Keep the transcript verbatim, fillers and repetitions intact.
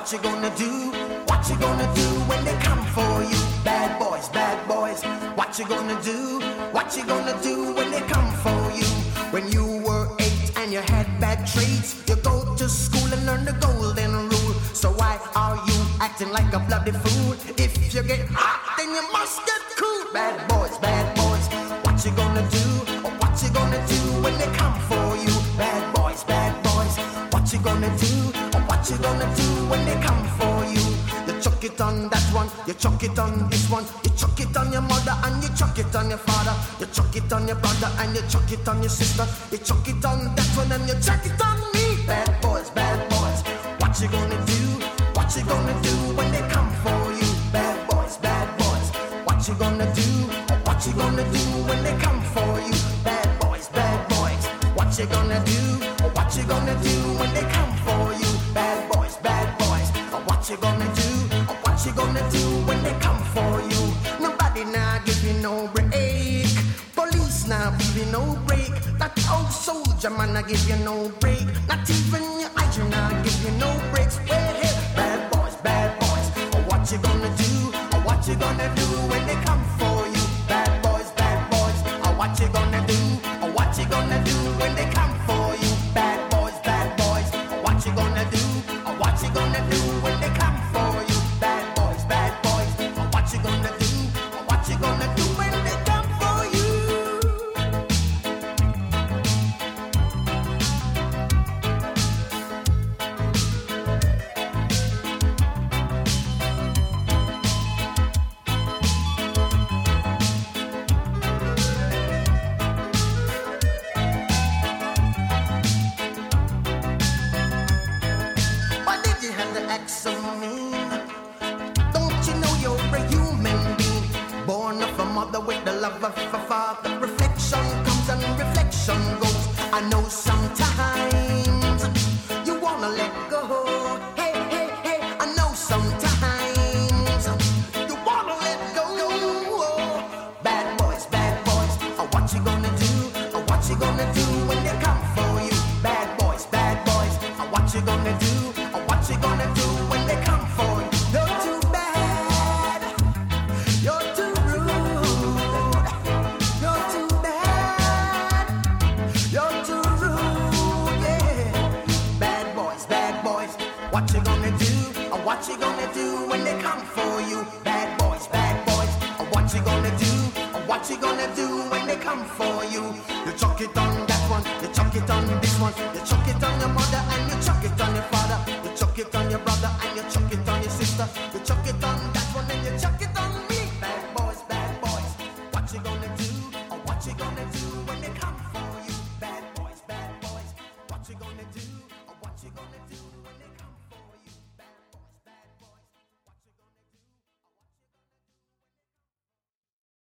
what you gonna do? What you gonna do when they come for you? Bad boys, bad boys, what you gonna do? What you gonna do when they come for you? When you were eight and you had bad traits, you go to school and learn the golden rule. So why are you acting like a bloody fool? If you get hot, then you must get cool. Bad boys, bad boys, what you gonna do? Or what you gonna do when they come for you? Bad boys, bad boys, what you gonna do? Or what you gonna do when they come for you? You chuck it on that one, you chuck it on this one, you chuck it on your mother and you chuck it on your father, you chuck it on your brother and you chuck it on your sister, you chuck it on that one and you chuck it on me. Bad boys, bad boys, what you gonna do? What you gonna do when they come for you? Bad boys, bad boys, what you gonna do? Or what you gonna do when they come for you? Bad boys, bad boys, what you gonna do? Or what you gonna do when they come for you? Bad boys, bad boys, or what you gonna do? Or what you gonna do when they come for you? Nobody now give you no break. Police now give you no break. That old soldier man I give you no break. Not even your eyes now give you no breaks. Well, hey, bad boys, bad boys, or what you gonna do? Or what you gonna do when they come for you? Bad boys, bad boys, or what you gonna do? Or what you gonna do when they come for you? Bad boys, bad boys, or what you gonna do? Or what you gonna do when they come for you? Bad boys, bad boys, or what you gonna do? Or what you gonna do when they come for you? Why did you have to act so mean? Don't you know you're a human being? Born of a mother with the love of a father. Reflection comes and reflection goes. I know sometimes you wanna let go. Hey, hey, hey, I know sometimes you wanna let go. Bad boys, bad boys, or what you gonna do? Or what you gonna do when they come for you? Bad boys, bad boys, or what you gonna do? Or what you gonna do when they come for you? You're too bad, you're too rude, you're too bad, you're too rude, yeah. Bad boys, bad boys, what you gonna do? Or what you gonna do when they come for you? Bad boys, bad boys, or what you gonna do? Or what you gonna do when they come for you? You chuck it on that one, you chuck it on this one, you chuck it on your mother and you chuck it on your father, you chuck it on your brother and you chuck it on your sister, you chuck it on that one and you chuck it on me. Bad boys, bad boys, what you gonna do? Or what you gonna do when they come